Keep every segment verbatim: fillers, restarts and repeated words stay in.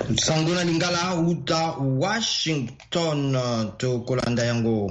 Sangona lingala uta Washington to kolanda yango.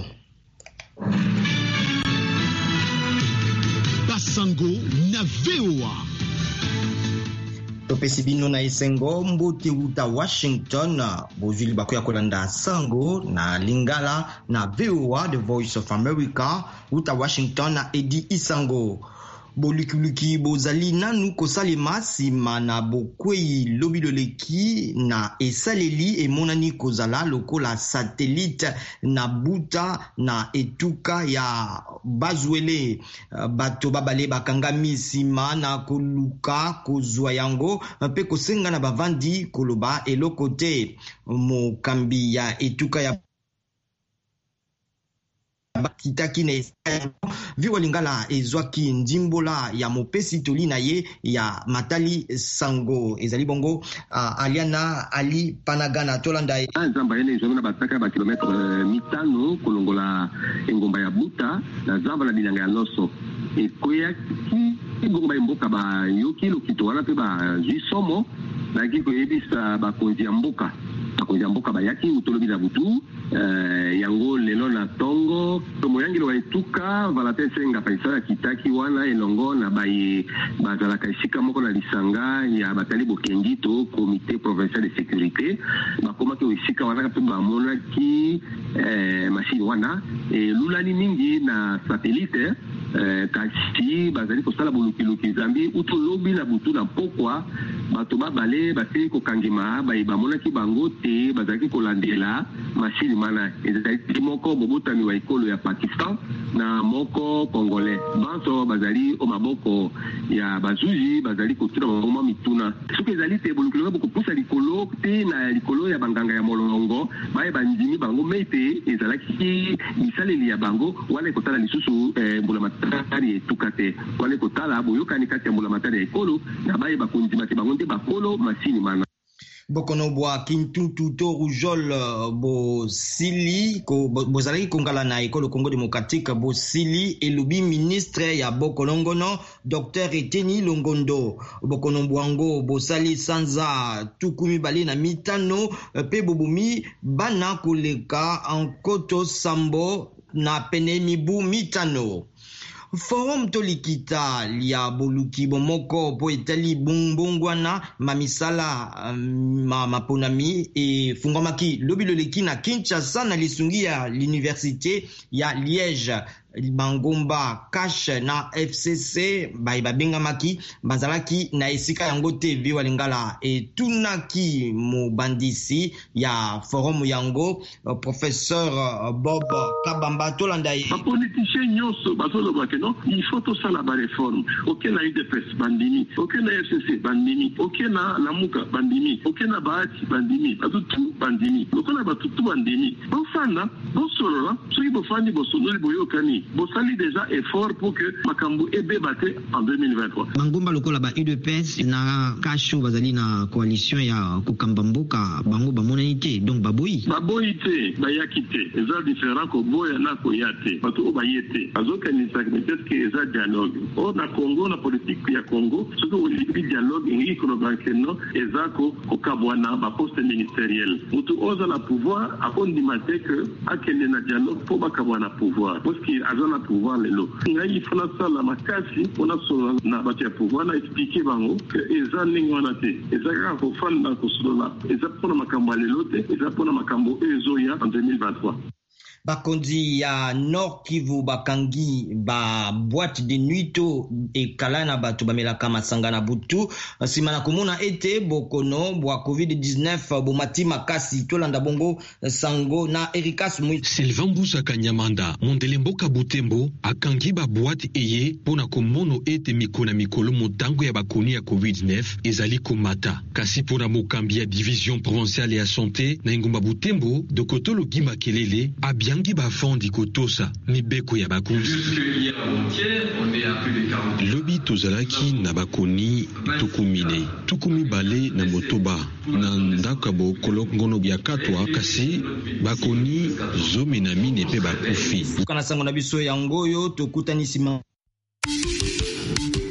Basango na V O A. Topesi bino na esengo mbote uta Washington bozuli bakoya kolanda sango na lingala na V O A, The Voice of America, uta Washington na Edi Isango. Bolukuluki bozali nanu kosalema sima na bokwei lobiloleki na esaleli emonani kozala lokola satellite na buta na etuka ya Bazwele. Bato babale bakangami sima na koluka kozwa yango mpe kosenga na bavandi koloba eloko te. Mokambi ya etuka ya kitaki na viwa lingala ezwaki ndimbola ya mopesi toli na ye ya matali sango ezali bongo uh, Aliana Ali Panagana tolanda ye nzamba yene ezomona bataka ba kilometre mitano kolongola engomba ya buta na zamba na bilanga ya loso ekoya ki ngomba mboka ba yoki lokito wana pe ba jisomo na ki koyebisa bakonzi ya mboka bakonzi ya mboka bayaki utolobi na butu Uh, yango lelo na tongo tomo yangilo wa etuka valate senga paisala kitaki wana elongo na baye bazalaka esika moko na lisanga ya batali bokengi to comité provincial de sécurité bakoma ke esika wana pe bamona ki eh, machine wana e lulani mingi na satellite eh, kasi bazali kosala bolukiluki zambi utolobi na butu na pokwa bato babale basili kokangima baye bamona ki bango te bazali kolandela machine mana ezali moko bobotami wa ekolo ya Pakistan na moko congolais banso bazali o maboko ya bazuzi bazali kotuna mama mituna soki ezali te bolukilo boko pusa likolo te na likolo ya banganga ya molongo baye bandimi bango mete ezalaki misaleli ya bango wana ekotala lisusu eh, mbula matari etuka te wana ekotala boyokani kati ya mbula matari ya ekolo na baye bakondima te bango nde bakolo masini mana bokono bwa kintuntu to rujol bo sili ko bozalaki kongala na ekolo Congo démocratique bo sili elubi ministre ya bokolongono Docteur Eteni Longondo. Bokono bwango bosali sanza tukumi bale na mitano pe bobumi bana koleka ankoto sambo na pene mibu mitano. Forum tolikita lia boluki bomoko po etali bongbongwana mamisala ma maponami e fungomaki lobiloleki na Kinshasa na lisungi ya l'université ya Liège. Bangomba Cash na F C C bai babengamaki bazalaki na esika yango te viwa lingala e tunaki mobandisi ya forum yango uh, professeur uh, Bob Kabamba tolanda ye politicien nyoso bazolo bakeno il faut to sala ba réforme OK na U D P S bandini OK na F C C bandini OK na Lamuka bandini OK na Bahati bandini atutu bandini lokona batutu bandini bofana bosolo soki bofani bosolo boyokani bosali déjà effort pour que makambo ebe bate en deux mille vingt-trois. Bangomba lokola ba U D P S na kasho bazali na coalition ya kokambamboka bango bamonani te donc baboyi baboyi te bayaki te eza différent ko boya na ko yate bato obayete azokanisa peut-être que eza dialogue o na Congo na politique ya Congo surtout au libi dialogue ngi ko bankeno eza ko kokabwana ba poste ministériel mutu oza na pouvoir akondimate que akende na dialogue pour bakabwana pouvoir parce que azana pouvoir lelo ngai fona sala makasi ona solo na batia pouvoir na expliquer bango que eza ningwana te eza ka ko fanda ko solo eza pona makambo lelo te eza pona makambo ezoya en deux mille vingt-trois. Bakondi ya Nord Kivu bakangi ba boîte de nuit to e kalana bato bamelaka masanga na butu simana komona ete bokono bwa covid dix-neuf bo matima kasi tolanda bongo sango na Erikas Mui Sylvain Boussa Kanyamanda Mondelemboka Butembo akangi ba boîte eye pona komono ete mikona mikolo motango ya bakoni ya covid dix-neuf ezali komata kasi pona mokambi ya division provinciale ya santé na ngomba Butembo de Kotolo Gimakelele abia yangi bafondi kotosa mibeko ya bakunzi lobi tozalaki na bakoni tukumine tukumi bale na motoba na ndako ya bokolongono bya katwa kasi bakoni zomi na mine pe bakufi kana sango na biso yango yo tokutanisi